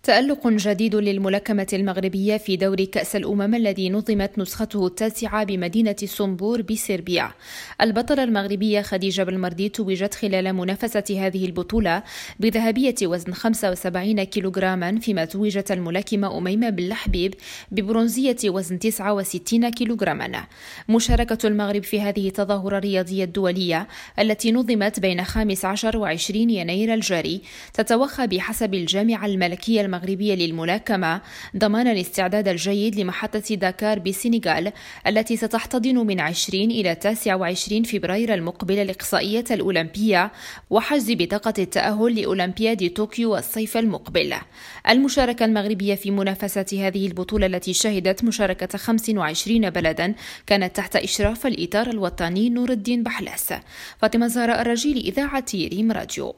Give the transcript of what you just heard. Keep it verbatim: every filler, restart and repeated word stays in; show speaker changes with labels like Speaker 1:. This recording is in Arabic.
Speaker 1: تألق جديد للملاكمة المغربية في دور كأس الأمم الذي نظمت نسخته التاسعة بمدينة سومبور بصربيا. البطلة المغربية خديجة بالمردي توجت خلال منافسة هذه البطولة بذهبية وزن خمسة وسبعين كيلوغراما، فيما توجت الملاكمة أميمة بالحبيب ببرونزية وزن تسعة وستين كيلوغراما. مشاركة المغرب في هذه التظاهرة الرياضية الدولية التي نظمت بين خامس عشر وعشرين يناير الجاري تتوخى بحسب الجامعة الملكية المغربية للملاكمة ضمان الاستعداد الجيد لمحطة داكار بالسنغال التي ستحتضن من عشرين إلى تسعة وعشرين فبراير المقبل الإقصائية الأولمبية وحجز بطاقة التأهل لأولمبياد طوكيو الصيف المقبل. المشاركة المغربية في منافسة هذه البطولة التي شهدت مشاركة خمس وعشرين بلدا كانت تحت إشراف الإطار الوطني نور الدين بحلاس. فاطمة زهراء الرجيل، إذاعة ريم راديو.